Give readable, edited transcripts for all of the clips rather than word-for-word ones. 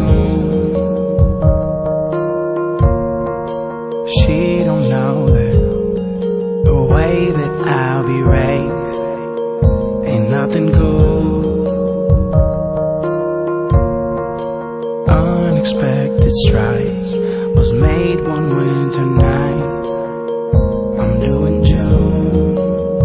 June. She don't know that the way that I'll be raised ain't nothing cool. Unexpected strike was made one winter night. I'm doing June.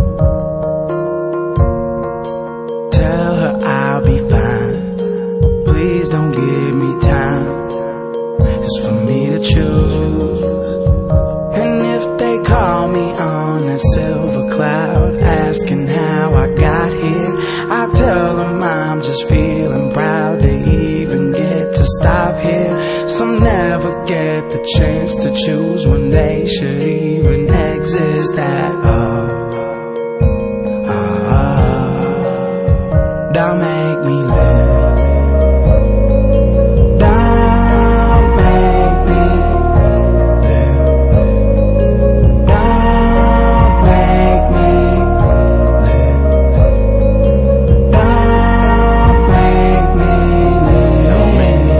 Tell her I'll be fine. Please don't give me time. It's for me to choose. And if they call me on a silver cloud, asking how I got here, I tell them I'm just feeling proud to even get to stop here. Some never get the chance to choose when they should even exist at all. Don't make me live. Don't make me live. Don't make me live. Don't make me live.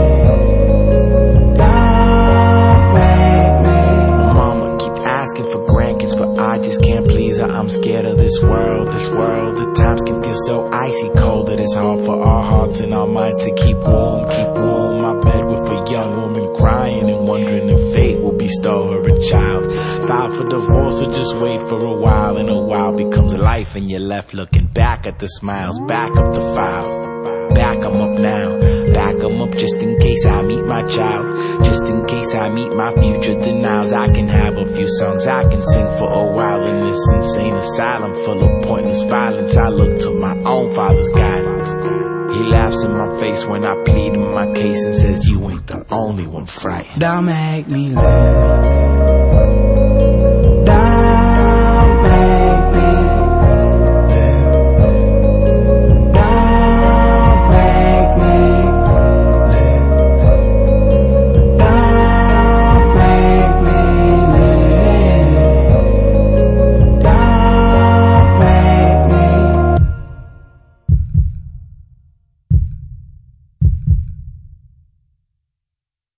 Don't make me. Mama keep asking for grandkids, but I just can't please her. I'm scared of this world, this world. The times can feel so icy cold that it's hard for our hearts and our minds to keep warm, keep warm. My bed with a young woman crying and wondering if fate will bestow her a child. File for divorce or just wait for a while, and a while becomes life and you're left looking back at the smiles. Back up the files, back 'em up now, back 'em up just in case I meet my child, just in case I meet my future denials. I can have a few songs I can sing for a while in this insane asylum full of pointless violence. I look to my own father's guidance. He laughs in my face when I plead in my case and says you ain't the only one frightened. Don't make me live.